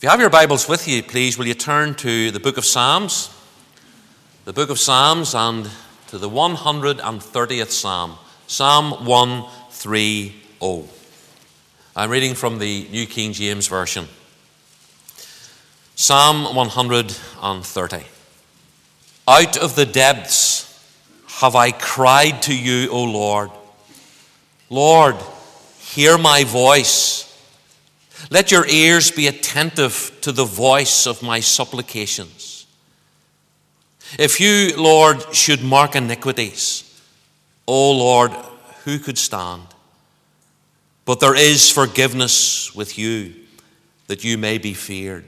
you have your Bibles with you, please, will you turn to the book of Psalms? The book of Psalms and to the 130th Psalm, Psalm 130. I'm reading from the New King James Version. Psalm 130. Out of the depths have I cried to you, O Lord. Lord, hear my voice. Let your ears be attentive to the voice of my supplications. If you, Lord, should mark iniquities, O Lord, who could stand? But there is forgiveness with you, that you may be feared.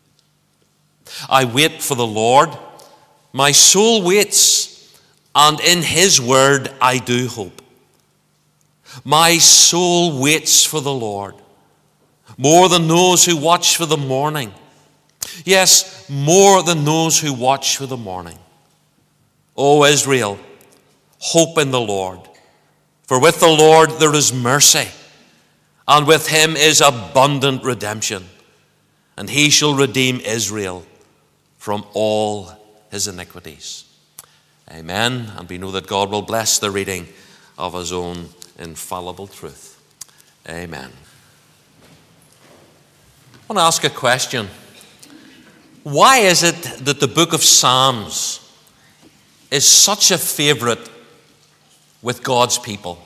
I wait for the Lord. My soul waits, and in his word I do hope. My soul waits for the Lord, more than those who watch for the morning. Yes, more than those who watch for the morning. O Israel, hope in the Lord. For with the Lord there is mercy, and with him is abundant redemption. And he shall redeem Israel from all his iniquities. Amen. And we know that God will bless the reading of his own infallible truth. Amen. I want to ask a question. Why is it that the book of Psalms is such a favorite with God's people?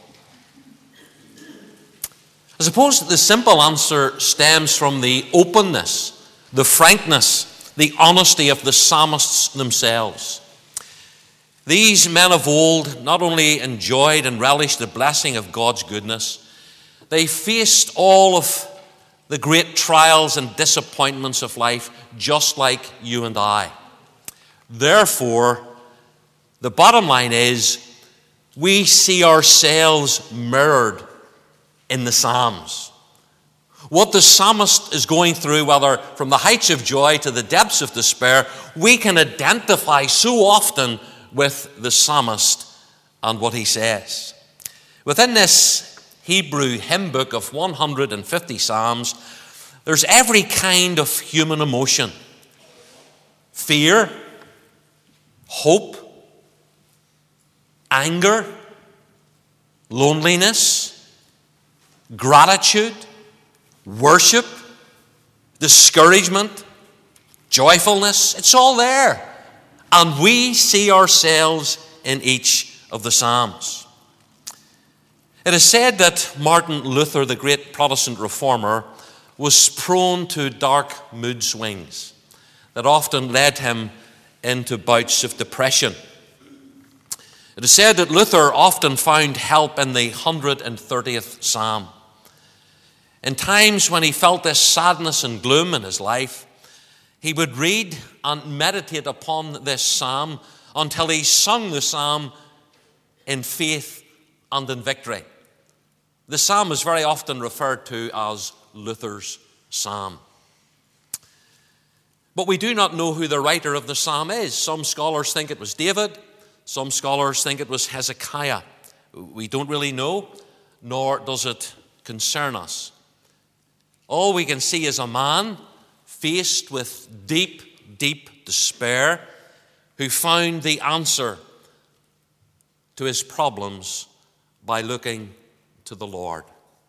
I suppose the simple answer stems from the openness, the frankness, the honesty of the psalmists themselves. These men of old not only enjoyed and relished the blessing of God's goodness, they faced all of the great trials and disappointments of life just like you and I. Therefore, the bottom line is we see ourselves mirrored in the Psalms. What the psalmist is going through, whether from the heights of joy to the depths of despair, we can identify so often with the psalmist and what he says. Within this Hebrew hymn book of 150 psalms, there's every kind of human emotion. Fear, hope, anger, loneliness, gratitude, worship, discouragement, joyfulness. It's all there. And we see ourselves in each of the Psalms. It is said that Martin Luther, the great Protestant reformer, was prone to dark mood swings that often led him into bouts of depression. It is said that Luther often found help in the 130th Psalm. In times when he felt this sadness and gloom in his life, he would read and meditate upon this psalm until he sung the psalm in faith and in victory. The psalm is very often referred to as Luther's psalm. But we do not know who the writer of the psalm is. Some scholars think it was David. Some scholars think it was Hezekiah. We don't really know, nor does it concern us. All we can see is a man faced with deep, deep despair who found the answer to his problems by looking to the Lord.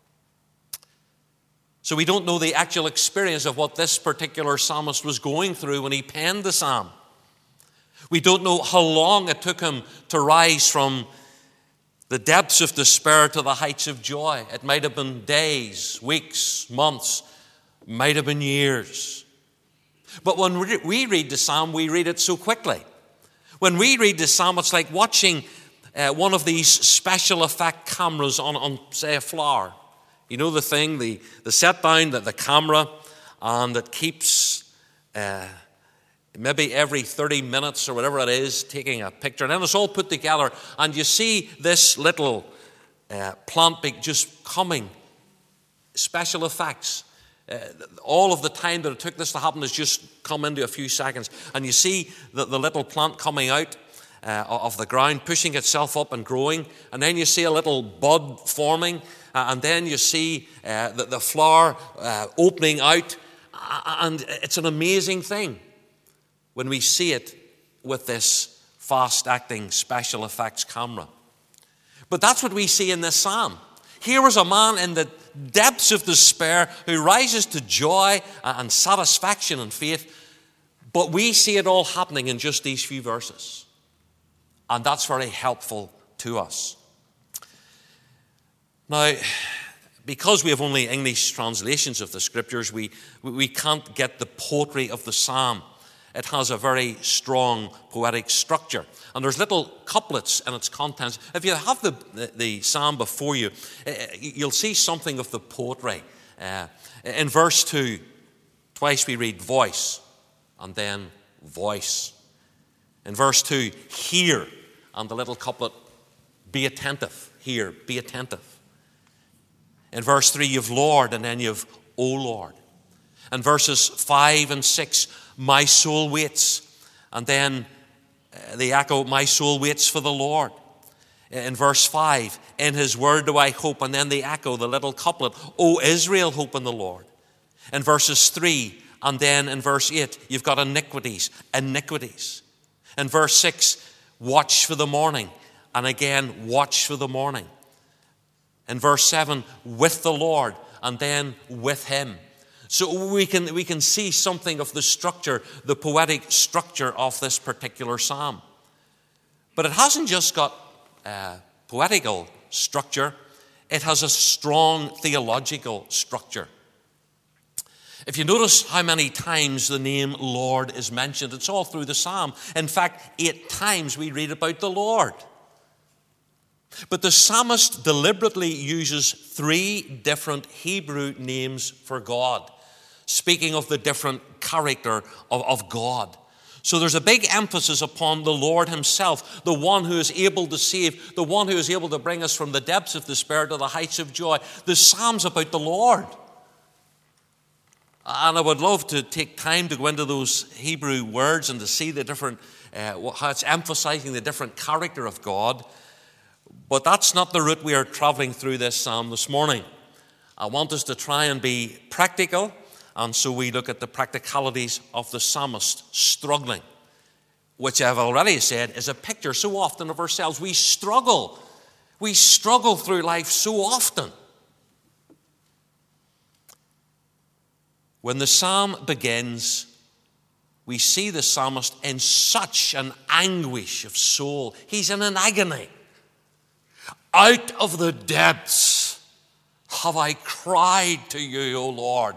So we don't know the actual experience of what this particular psalmist was going through when he penned the psalm. We don't know how long it took him to rise from the depths of despair to the heights of joy. It might have been days, weeks, months, might have been years. But when we read the psalm, we read it so quickly. When we read the psalm, it's like watching one of these special effect cameras on say, a flower. You know the thing, the set down, the camera, and it keeps maybe every 30 minutes or whatever it is, taking a picture. And then it's all put together, and you see this little plant just coming. Special effects. All of the time that it took this to happen has just come into a few seconds. And you see the little plant coming out of the ground, pushing itself up and growing. And then you see a little bud forming. And then you see the flower opening out. And it's an amazing thing when we see it with this fast-acting special effects camera. But that's what we see in this psalm. Here was a man in the depths of despair who rises to joy and satisfaction and faith. But we see it all happening in just these few verses. And that's very helpful to us. Now, because we have only English translations of the scriptures, we can't get the poetry of the psalm. It has a very strong poetic structure. And there's little couplets in its contents. If you have the psalm before you, you'll see something of the poetry. In verse 2, twice we read voice and then voice. In verse 2, hear, and the little couplet, be attentive. Hear, be attentive. In verse 3, you've Lord, and then you've O Lord. In verses 5 and 6, my soul waits. And then the echo, my soul waits for the Lord. In verse 5, in his word do I hope. And then the echo, the little couplet, O Israel, hope in the Lord. In verses 3, and then in verse 8, you've got iniquities. In verse 6, watch for the morning. And again, watch for the morning. In verse 7, with the Lord, and then with him. So we can see something of the structure, the poetic structure of this particular psalm. But it hasn't just got poetical structure, it has a strong theological structure. If you notice how many times the name Lord is mentioned, it's all through the psalm. In fact, 8 times we read about the Lord. But the psalmist deliberately uses 3 different Hebrew names for God, speaking of the different character of God. So there's a big emphasis upon the Lord himself, the one who is able to save, the one who is able to bring us from the depths of despair to the heights of joy. The psalm's about the Lord. And I would love to take time to go into those Hebrew words and to see the different, how it's emphasizing the different character of God. But that's not the route we are traveling through this psalm this morning. I want us to try and be practical, and so we look at the practicalities of the psalmist struggling, which I've already said is a picture so often of ourselves. We struggle through life so often. When the psalm begins, we see the psalmist in such an anguish of soul. He's in an agony. Out of the depths have I cried to you, O Lord.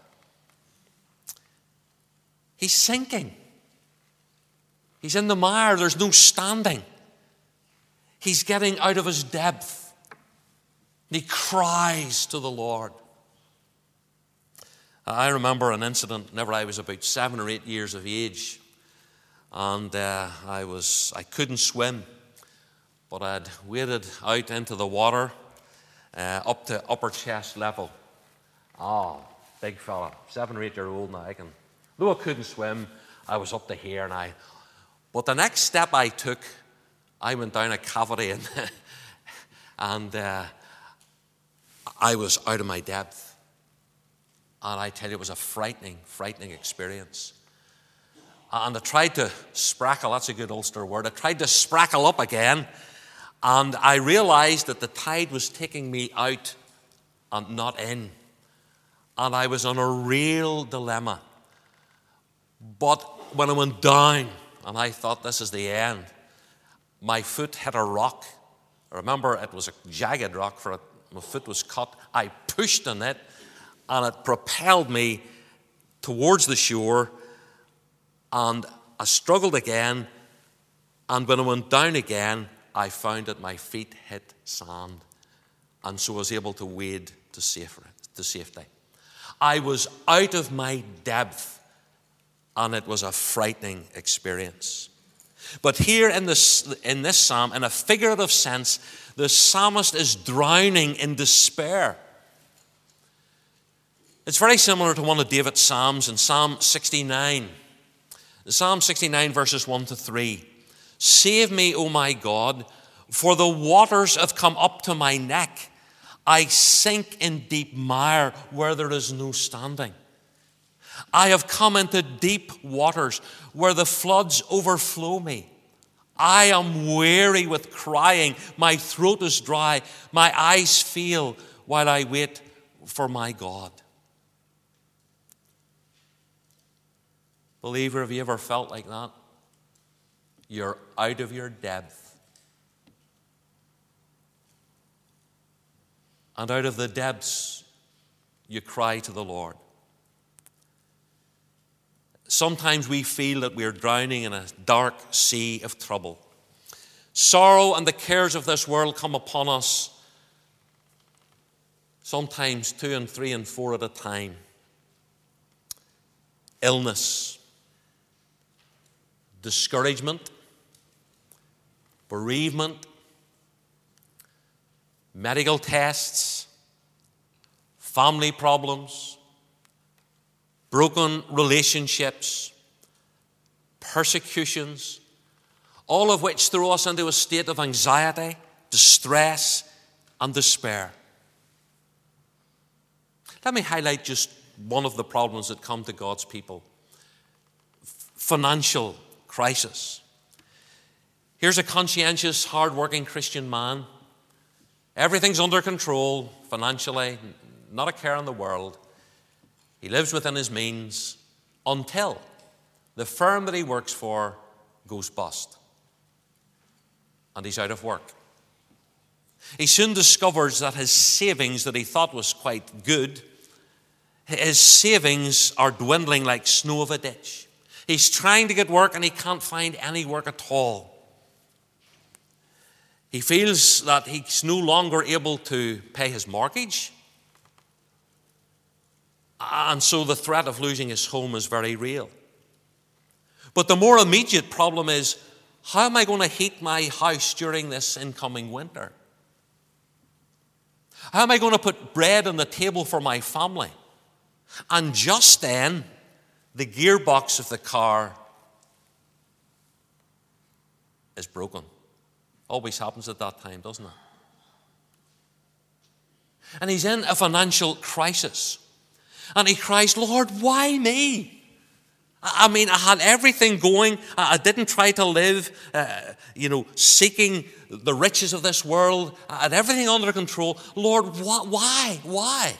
He's sinking. He's in the mire. There's no standing. He's getting out of his depth. He cries to the Lord. I remember an incident whenever I was about 7 or 8 years of age, and I couldn't swim, but I'd waded out into the water up to upper chest level. Big fella, 7 or 8 year old now. Though I couldn't swim, I was up to here, but the next step I took, I went down a cavity and I was out of my depth. And I tell you, it was a frightening experience. And I tried to sprackle, that's a good Ulster word, I tried to sprackle up again, and I realized that the tide was taking me out and not in. And I was in a real dilemma. But when I went down, and I thought this is the end, my foot hit a rock. I remember it was a jagged rock, for my foot was cut. I pushed on it, and it propelled me towards the shore, and I struggled again, and when I went down again, I found that my feet hit sand, and so I was able to wade to safety. I was out of my depth, and it was a frightening experience. But here in this psalm, in a figurative sense, the psalmist is drowning in despair. It's very similar to one of David's psalms in Psalm 69. Psalm 69 verses 1 to 3. Save me, O my God, for the waters have come up to my neck. I sink in deep mire where there is no standing. I have come into deep waters where the floods overflow me. I am weary with crying. My throat is dry. My eyes fail while I wait for my God. Believer, have you ever felt like that? You're out of your depth. And out of the depths, you cry to the Lord. Sometimes we feel that we're drowning in a dark sea of trouble. Sorrow and the cares of this world come upon us, sometimes 2 and 3 and 4 at a time. Illness, discouragement, bereavement, medical tests, family problems, broken relationships, persecutions, all of which throw us into a state of anxiety, distress, and despair. Let me highlight just one of the problems that come to God's people. Financial crisis. Here's a conscientious, hard-working Christian man. Everything's under control financially, not a care in the world. He lives within his means until the firm that he works for goes bust and he's out of work. He soon discovers that his savings that he thought was quite good, his savings are dwindling like snow of a ditch. He's trying to get work and he can't find any work at all. He feels that he's no longer able to pay his mortgage. And so the threat of losing his home is very real. But the more immediate problem is, how am I going to heat my house during this incoming winter? How am I going to put bread on the table for my family? And just then, the gearbox of the car is broken. Always happens at that time, doesn't it? And he's in a financial crisis. And he cries, Lord, why me? I mean, I had everything going. I didn't try to live, seeking the riches of this world. I had everything under control. Lord, why? Why?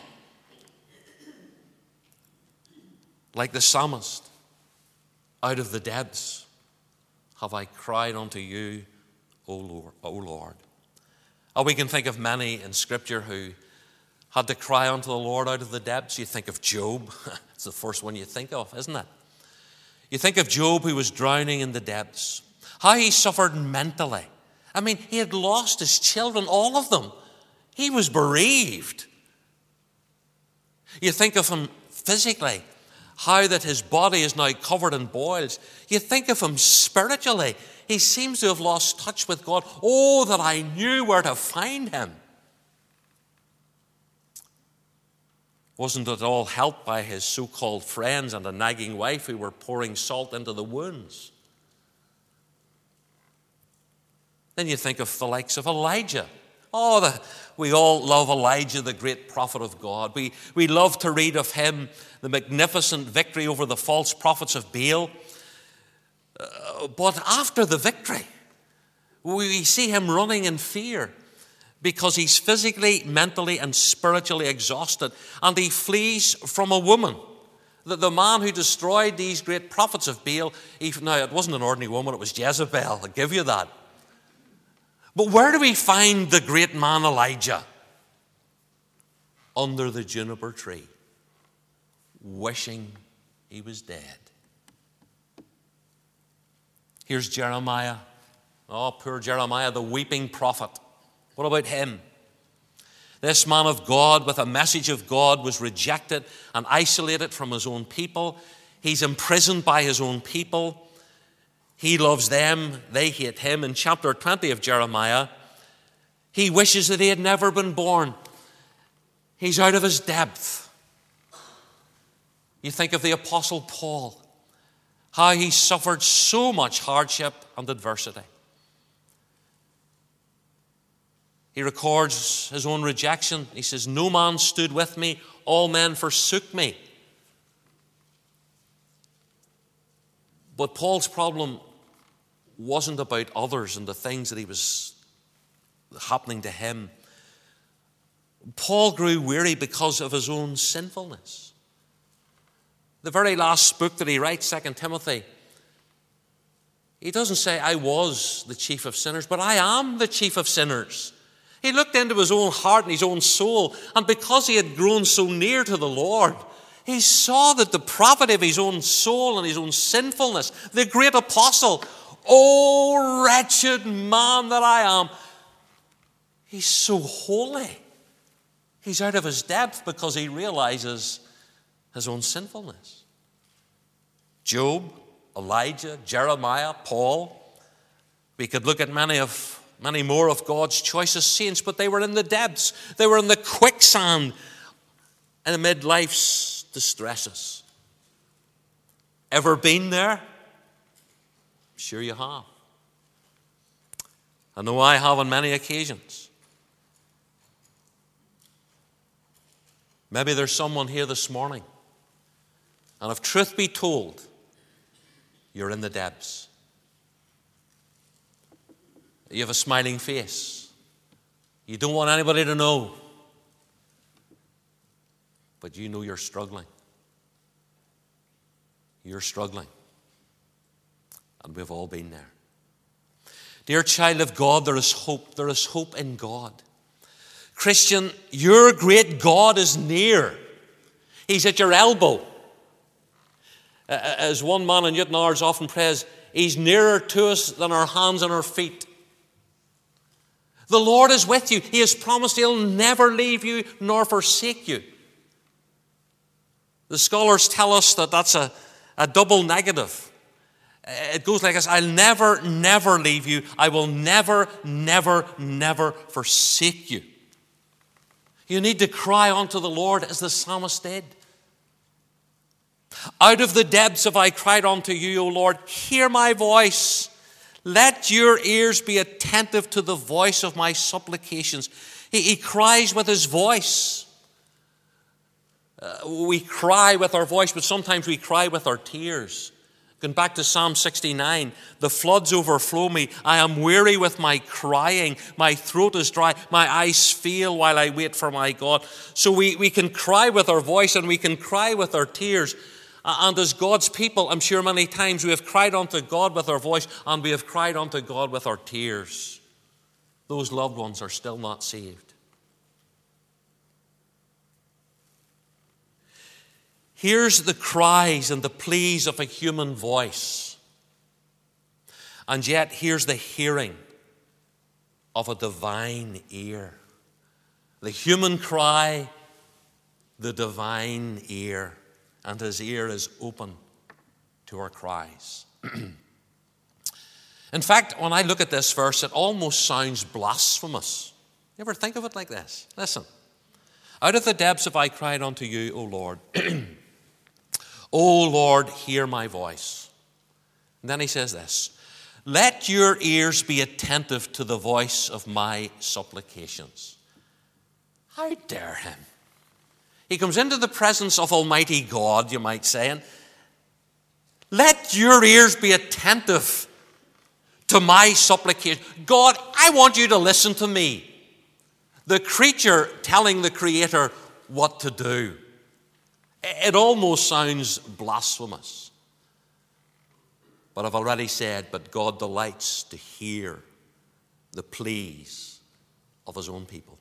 Like the psalmist, out of the depths have I cried unto you, O Lord. Or we can think of many in Scripture who had to cry unto the Lord out of the depths. You think of Job. It's the first one you think of, isn't it? You think of Job who was drowning in the depths. How he suffered mentally. I mean, he had lost his children, all of them. He was bereaved. You think of him physically, how that his body is now covered in boils. You think of him spiritually. He seems to have lost touch with God. Oh, that I knew where to find him. Wasn't at all helped by his so-called friends and a nagging wife who were pouring salt into the wounds. Then you think of the likes of Elijah. We all love Elijah, the great prophet of God. We love to read of him, the magnificent victory over the false prophets of Baal. But after the victory, we see him running in fear because he's physically, mentally, and spiritually exhausted. And he flees from a woman. The man who destroyed these great prophets of Baal, now it wasn't an ordinary woman, it was Jezebel, I'll give you that. But where do we find the great man Elijah? Under the juniper tree, wishing he was dead. Here's Jeremiah. Oh, poor Jeremiah, the weeping prophet. What about him? This man of God with a message of God was rejected and isolated from his own people. He's imprisoned by his own people. He loves them, they hate him. In chapter 20 of Jeremiah, he wishes that he had never been born. He's out of his depth. You think of the Apostle Paul, how he suffered so much hardship and adversity. He records his own rejection. He says, no man stood with me, all men forsook me. But Paul's problem wasn't about others and the things that he was happening to him. Paul grew weary because of his own sinfulness. The very last book that he writes, 2 Timothy, he doesn't say, I was the chief of sinners, but I am the chief of sinners. He looked into his own heart and his own soul, and because he had grown so near to the Lord, he saw that the depravity of his own soul and his own sinfulness, the great apostle, oh, wretched man that I am, he's so holy. He's out of his depth because he realizes his own sinfulness. Job, Elijah, Jeremiah, Paul. We could look at many more of God's choicest saints, but they were in the depths. They were in the quicksand and amid life's distresses. Ever been there? I'm sure you have. I know I have on many occasions. Maybe there's someone here this morning, and if truth be told, you're in the depths. You have a smiling face. You don't want anybody to know, but you know you're struggling. You're struggling, and we've all been there. Dear child of God, there is hope. There is hope in God. Christian, your great God is near. He's at your elbow. As one man in Newton Ours often prays, he's nearer to us than our hands and our feet. The Lord is with you. He has promised he'll never leave you nor forsake you. The scholars tell us that that's a double negative. It goes like this: I'll never, never leave you. I will never, never, never forsake you. You need to cry unto the Lord as the psalmist did. Out of the depths have I cried unto you, O Lord. Hear my voice. Let your ears be attentive to the voice of my supplications. He cries with his voice. We cry with our voice, but sometimes we cry with our tears. Going back to Psalm 69, the floods overflow me. I am weary with my crying. My throat is dry. My eyes fail while I wait for my God. So we can cry with our voice and we can cry with our tears. And as God's people, I'm sure many times we have cried unto God with our voice and we have cried unto God with our tears. Those loved ones are still not saved. Here's the cries and the pleas of a human voice. And yet here's the hearing of a divine ear. The human cry, the divine ear. And his ear is open to our cries. In fact, when I look at this verse, it almost sounds blasphemous. You ever think of it like this? Listen. Out of the depths have I cried unto you, O Lord. O Lord, hear my voice. And then he says this: let your ears be attentive to the voice of my supplications. How dare him? He comes into the presence of Almighty God, you might say, and let your ears be attentive to my supplication. God, I want you to listen to me. The creature telling the Creator what to do. It almost sounds blasphemous. But I've already said, but God delights to hear the pleas of his own people.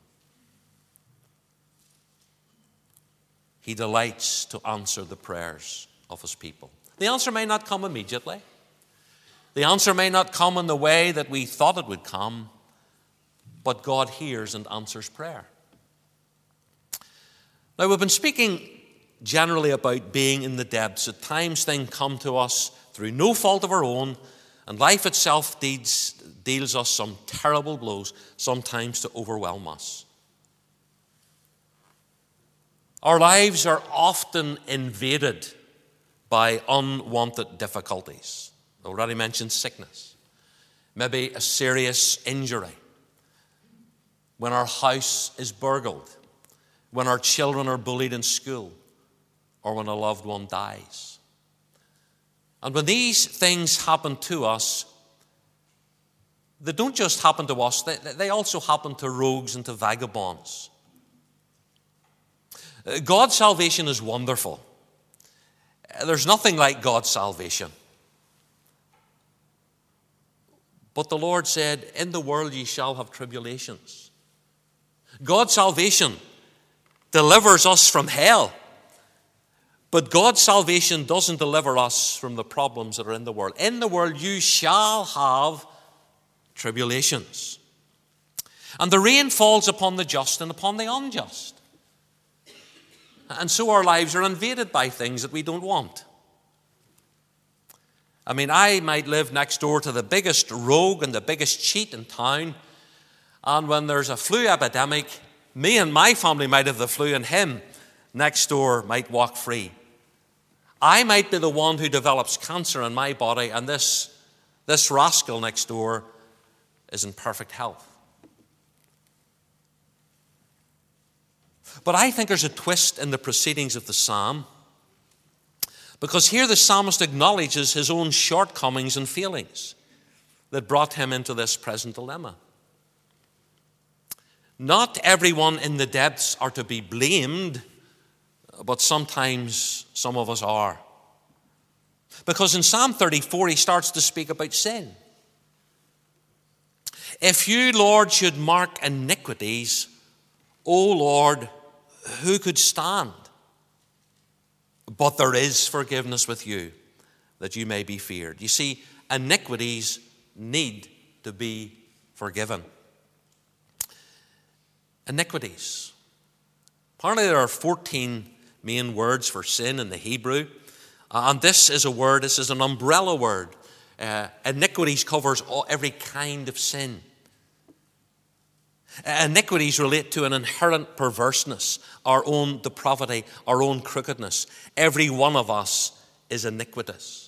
He delights to answer the prayers of his people. The answer may not come immediately. The answer may not come in the way that we thought it would come, but God hears and answers prayer. Now, we've been speaking generally about being in the depths. At times things come to us through no fault of our own, and life itself deals us some terrible blows, sometimes to overwhelm us. Our lives are often invaded by unwanted difficulties. I already mentioned sickness, maybe a serious injury, when our house is burgled, when our children are bullied in school, or when a loved one dies. And when these things happen to us, they don't just happen to us, they also happen to rogues and to vagabonds. God's salvation is wonderful. There's nothing like God's salvation. But the Lord said, in the world ye shall have tribulations. God's salvation delivers us from hell. But God's salvation doesn't deliver us from the problems that are in the world. In the world you shall have tribulations. And the rain falls upon the just and upon the unjust. And so our lives are invaded by things that we don't want. I mean, I might live next door to the biggest rogue and the biggest cheat in town, and when there's a flu epidemic, me and my family might have the flu, and him next door might walk free. I might be the one who develops cancer in my body, and this rascal next door is in perfect health. But I think there's a twist in the proceedings of the psalm, because here the psalmist acknowledges his own shortcomings and failings that brought him into this present dilemma. Not everyone in the depths are to be blamed, but sometimes some of us are. Because in Psalm 34 he starts to speak about sin. If you, Lord, should mark iniquities, O Lord, who could stand? But there is forgiveness with you, that you may be feared. You see, iniquities need to be forgiven. Iniquities. Apparently there are 14 main words for sin in the Hebrew. And this is an umbrella word. Iniquities covers every kind of sin. Iniquities relate to an inherent perverseness, our own depravity, our own crookedness. Every one of us is iniquitous.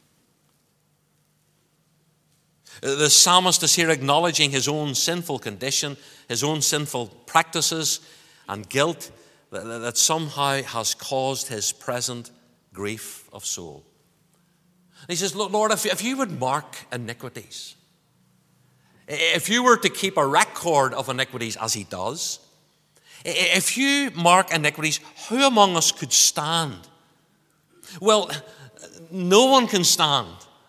The psalmist is here acknowledging his own sinful condition, his own sinful practices and guilt that somehow has caused his present grief of soul. He says, Lord, if you would mark iniquities, if you were to keep a record of iniquities as he does, if you mark iniquities, who among us could stand? Well, no one can stand.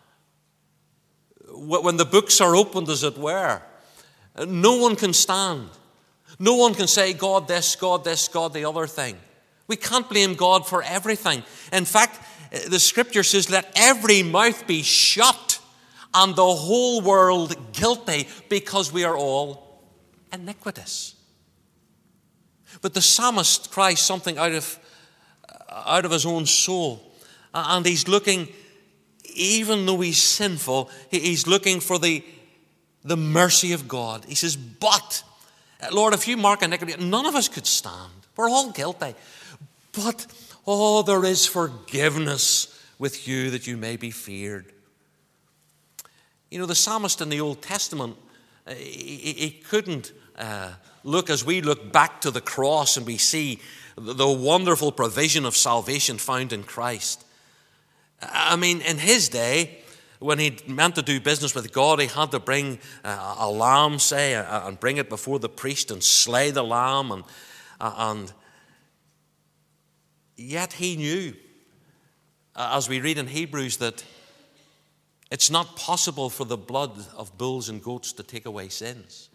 When the books are opened, as it were, no one can stand. No one can say, God this, God this, God the other thing. We can't blame God for everything. In fact, the scripture says, let every mouth be shut and the whole world guilty, because we are all iniquitous. But the psalmist cries something out of his own soul. And he's looking, even though he's sinful, he's looking for the mercy of God. He says, but, Lord, if you mark iniquity, none of us could stand. We're all guilty. But, there is forgiveness with you, that you may be feared. You know, the psalmist in the Old Testament, he couldn't look as we look back to the cross and we see the wonderful provision of salvation found in Christ. I mean, in his day, when he meant to do business with God, he had to bring a lamb, say, and bring it before the priest and slay the lamb. And yet he knew, as we read in Hebrews, that it's not possible for the blood of bulls and goats to take away sins.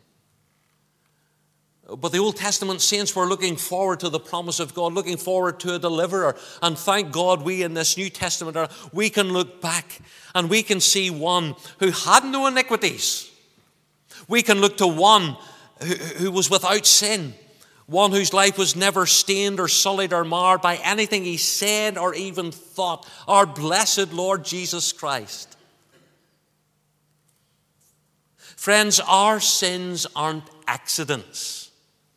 But the Old Testament saints were looking forward to the promise of God, looking forward to a deliverer. And thank God we in this New Testament, we can look back and we can see one who had no iniquities. We can look to one who was without sin, one whose life was never stained or sullied or marred by anything he said or even thought, our blessed Lord Jesus Christ. Friends, our sins aren't accidents.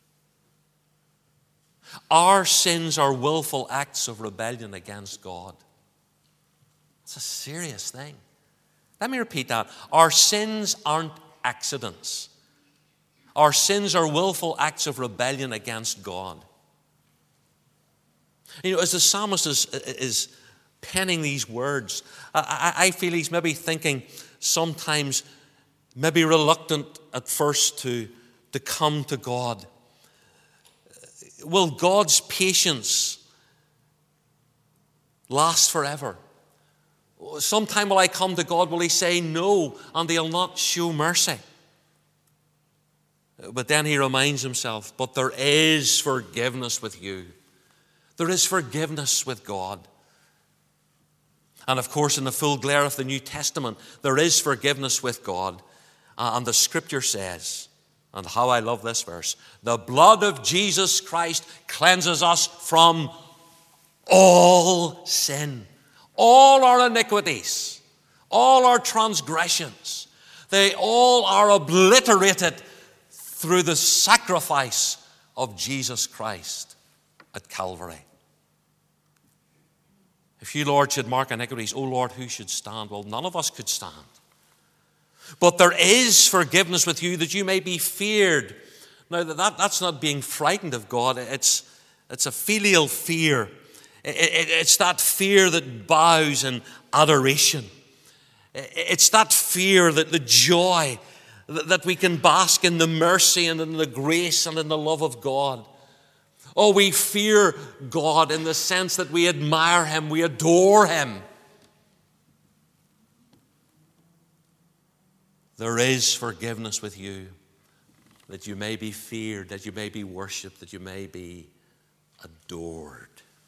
Our sins are willful acts of rebellion against God. It's a serious thing. Let me repeat that. Our sins aren't accidents. Our sins are willful acts of rebellion against God. You know, as the psalmist is penning these words. I feel he's maybe thinking sometimes, maybe reluctant at first to come to God. Will God's patience last forever? Sometime will I come to God, will he say no, and he'll not show mercy? But then he reminds himself, but there is forgiveness with you. There is forgiveness with God. And of course, in the full glare of the New Testament, there is forgiveness with God. And the Scripture says, and how I love this verse, the blood of Jesus Christ cleanses us from all sin, all our iniquities, all our transgressions. They all are obliterated through the sacrifice of Jesus Christ at Calvary. If you, Lord, should mark iniquities, O Lord, who should stand? Well, none of us could stand. But there is forgiveness with you that you may be feared. Now, that's not being frightened of God. It's a filial fear. It's that fear that bows in adoration. It's that fear, that the joy that we can bask in the mercy and in the grace and in the love of God. Oh, we fear God in the sense that we admire him, we adore him. There is forgiveness with you, that you may be feared, that you may be worshipped, that you may be adored.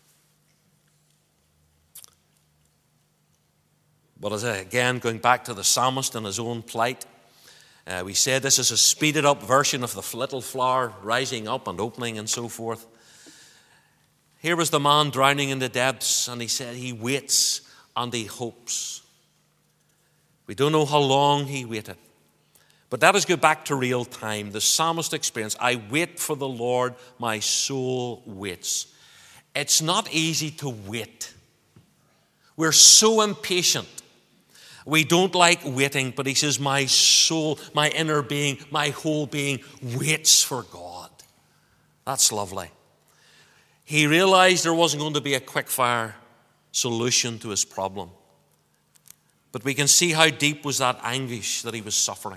But again, going back to the psalmist and his own plight, we said this is a speeded up version of the little flower rising up and opening and so forth. Here was the man drowning in the depths, and he said he waits and he hopes. We don't know how long he waited. But that is go back to real time. The psalmist experience, I wait for the Lord, my soul waits. It's not easy to wait. We're so impatient. We don't like waiting, but he says, my soul, my inner being, my whole being waits for God. That's lovely. He realized there wasn't going to be a quick-fire solution to his problem. But we can see how deep was that anguish that he was suffering.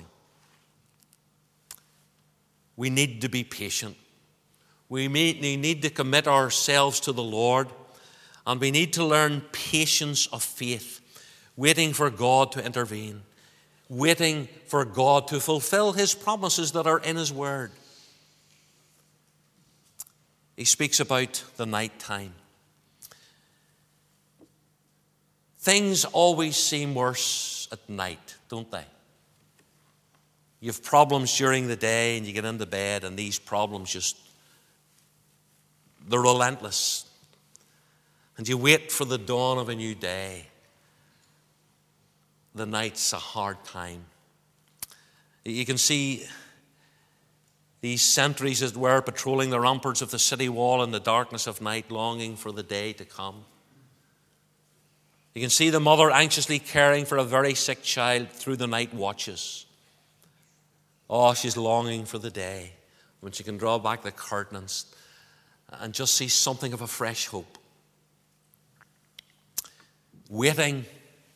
We need to be patient. We need to commit ourselves to the Lord. And we need to learn patience of faith, waiting for God to intervene, waiting for God to fulfill his promises that are in his word. He speaks about the night time. Things always seem worse at night, don't they? You have problems during the day and you get into bed and these problems they're relentless. And you wait for the dawn of a new day. The night's a hard time. You can see these sentries, as it were, patrolling the ramparts of the city wall in the darkness of night, longing for the day to come. You can see the mother anxiously caring for a very sick child through the night watches. Oh, she's longing for the day when she can draw back the curtains and just see something of a fresh hope. Waiting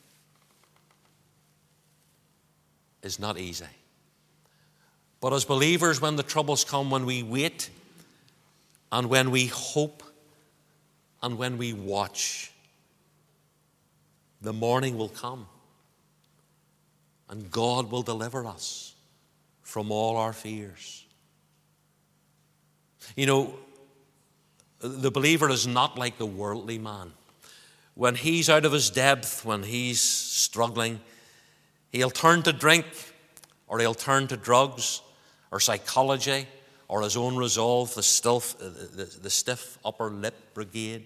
is not easy. But as believers, when the troubles come, when we wait and when we hope and when we watch, the morning will come and God will deliver us from all our fears. You know, the believer is not like the worldly man. When he's out of his depth, when he's struggling, he'll turn to drink, or he'll turn to drugs, or psychology, or his own resolve, the stiff upper lip brigade.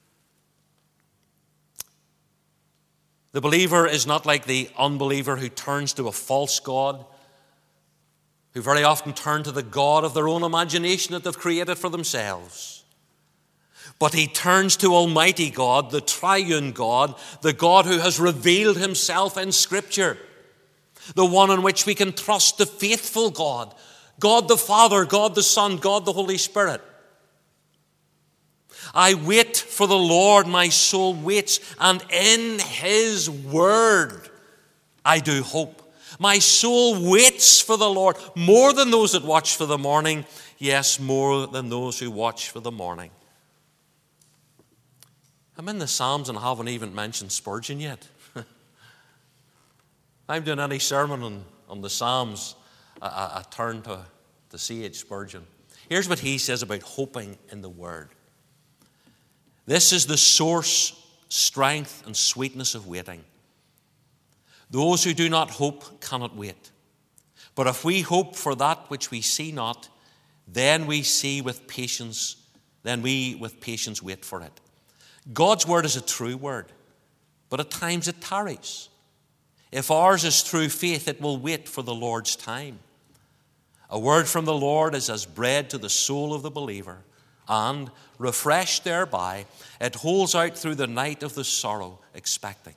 The believer is not like the unbeliever who turns to a false god, who very often turn to the god of their own imagination that they've created for themselves. But he turns to Almighty God, the triune God, the God who has revealed himself in Scripture, the one in which we can trust, the faithful God, God the Father, God the Son, God the Holy Spirit. I wait for the Lord, my soul waits, and in his word I do hope. My soul waits for the Lord more than those that watch for the morning. Yes, more than those who watch for the morning. I'm in the Psalms and I haven't even mentioned Spurgeon yet. If I'm doing any sermon on the Psalms, I turn to C.H. Spurgeon. Here's what he says about hoping in the Word. This is the source, strength, and sweetness of waiting. Those who do not hope cannot wait. But if we hope for that which we see not, then we with patience wait for it. God's word is a true word, but at times it tarries. If ours is true faith, it will wait for the Lord's time. A word from the Lord is as bread to the soul of the believer, and, refreshed thereby, it holds out through the night of the sorrow, expecting.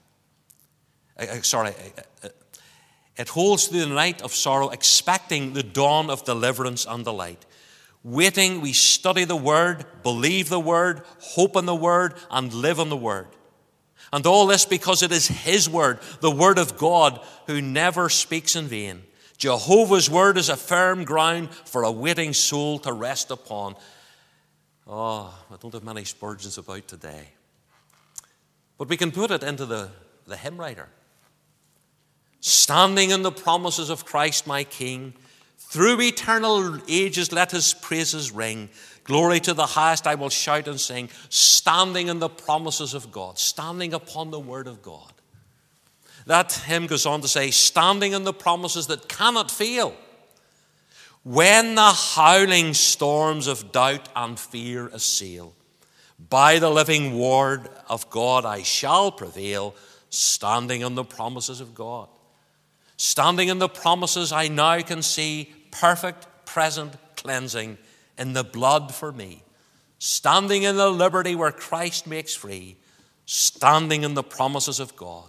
It holds through the night of sorrow, expecting the dawn of deliverance and delight. Waiting, we study the Word, believe the Word, hope in the Word, and live on the Word. And all this because it is His Word, the Word of God, who never speaks in vain. Jehovah's Word is a firm ground for a waiting soul to rest upon. Oh, I don't have many Spurgeons about today. But we can put it into the hymn writer. Standing in the promises of Christ my King, through eternal ages let his praises ring. Glory to the highest I will shout and sing. Standing in the promises of God, standing upon the word of God. That hymn goes on to say, standing in the promises that cannot fail. When the howling storms of doubt and fear assail, by the living word of God I shall prevail, standing on the promises of God. Standing in the promises I now can see, perfect present cleansing in the blood for me. Standing in the liberty where Christ makes free, standing in the promises of God.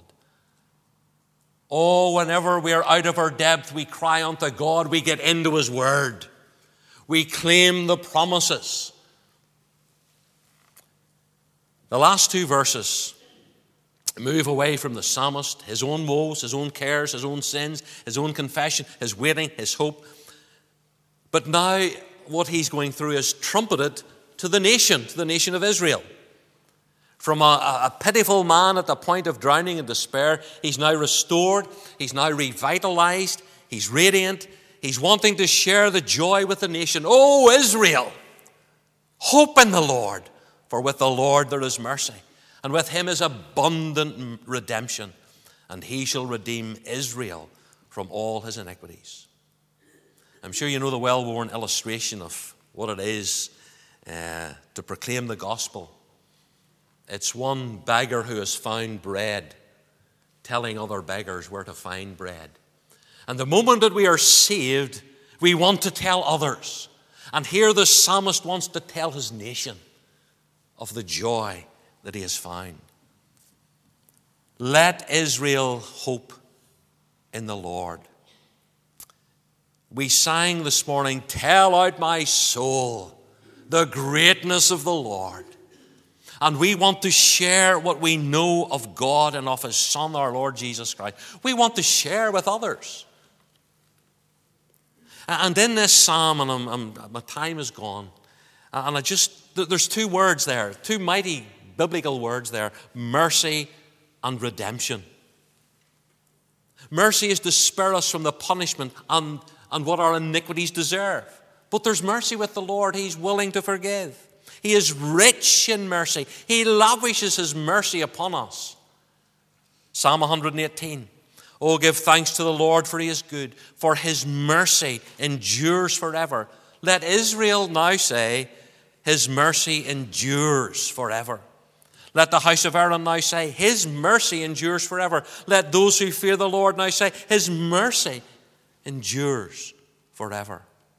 Oh, whenever we are out of our depth, we cry unto God, we get into His Word. We claim the promises. The last two verses move away from the psalmist, his own woes, his own cares, his own sins, his own confession, his waiting, his hope. But now what he's going through is trumpeted to the nation of Israel. From a pitiful man at the point of drowning in despair, he's now restored, he's now revitalized, he's radiant, he's wanting to share the joy with the nation. Oh, Israel, hope in the Lord, for with the Lord there is mercy. And with him is abundant redemption, and he shall redeem Israel from all his iniquities. I'm sure you know the well-worn illustration of what it is to proclaim the gospel. It's one beggar who has found bread, telling other beggars where to find bread. And the moment that we are saved, we want to tell others. And here the psalmist wants to tell his nation of the joy that he has found. Let Israel hope in the Lord. We sang this morning, tell out my soul the greatness of the Lord. And we want to share what we know of God and of His Son, our Lord Jesus Christ. We want to share with others. And in this psalm, and my time is gone, and there's two words there, two mighty biblical words there, mercy and redemption. Mercy is to spare us from the punishment and what our iniquities deserve. But there's mercy with the Lord. He's willing to forgive. He is rich in mercy. He lavishes His mercy upon us. Psalm 118. Oh, give thanks to the Lord, for He is good, for His mercy endures forever. Let Israel now say, His mercy endures forever. Let the house of Aaron now say, His mercy endures forever. Let those who fear the Lord now say, His mercy endures forever.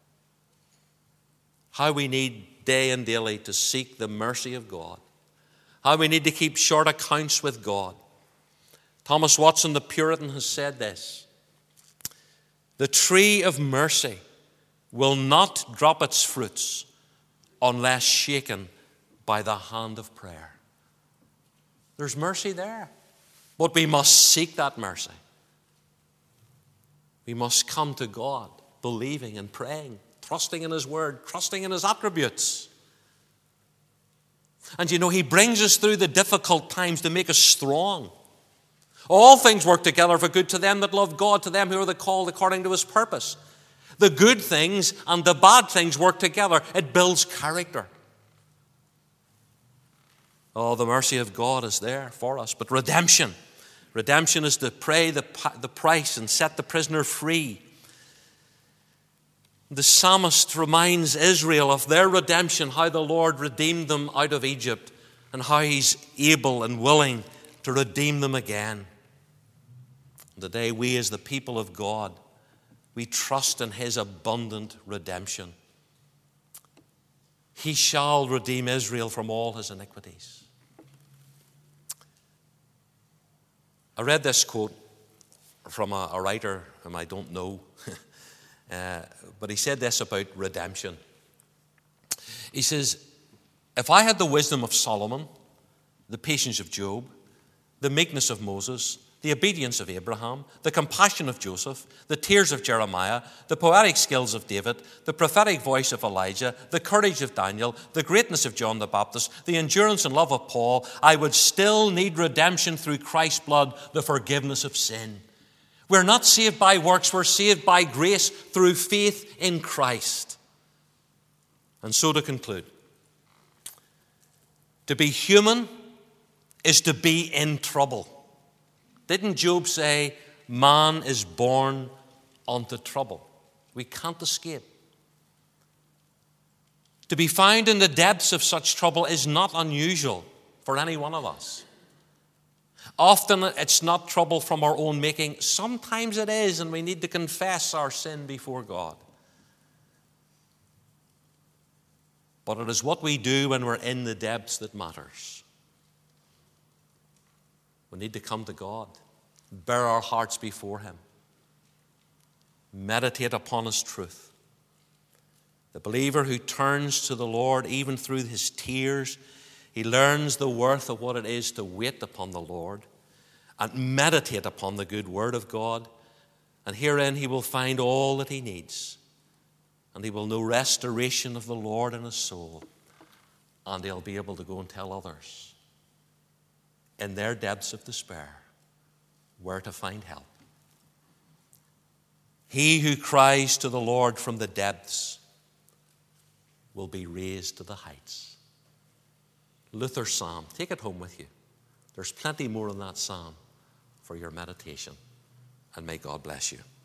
How we need day and daily to seek the mercy of God. How we need to keep short accounts with God. Thomas Watson, the Puritan, has said this: the tree of mercy will not drop its fruits unless shaken by the hand of prayer. There's mercy there. But we must seek that mercy. We must come to God believing and praying, trusting in His word, trusting in His attributes. And you know, He brings us through the difficult times to make us strong. All things work together for good to them that love God, to them who are the called according to His purpose. The good things and the bad things work together. It builds character. Oh, the mercy of God is there for us. But redemption is to pay the price and set the prisoner free. The psalmist reminds Israel of their redemption, how the Lord redeemed them out of Egypt, and how He's able and willing to redeem them again. Today, we as the people of God, we trust in His abundant redemption. He shall redeem Israel from all his iniquities. I read this quote from a writer whom I don't know, but he said this about redemption. He says, if I had the wisdom of Solomon, the patience of Job, the meekness of Moses, the obedience of Abraham, the compassion of Joseph, the tears of Jeremiah, the poetic skills of David, the prophetic voice of Elijah, the courage of Daniel, the greatness of John the Baptist, the endurance and love of Paul, I would still need redemption through Christ's blood, the forgiveness of sin. We're not saved by works, we're saved by grace through faith in Christ. And so to conclude, to be human is to be in trouble. Didn't Job say, man is born unto trouble? We can't escape. To be found in the depths of such trouble is not unusual for any one of us. Often it's not trouble from our own making. Sometimes it is, and we need to confess our sin before God. But it is what we do when we're in the depths that matters. We need to come to God, bear our hearts before Him, meditate upon His truth. The believer who turns to the Lord, even through his tears, he learns the worth of what it is to wait upon the Lord and meditate upon the good word of God. And herein he will find all that he needs. And he will know restoration of the Lord in his soul. And he'll be able to go and tell others in their depths of despair where to find help. He who cries to the Lord from the depths will be raised to the heights. Luther's psalm. Take it home with you. There's plenty more in that psalm for your meditation. And may God bless you.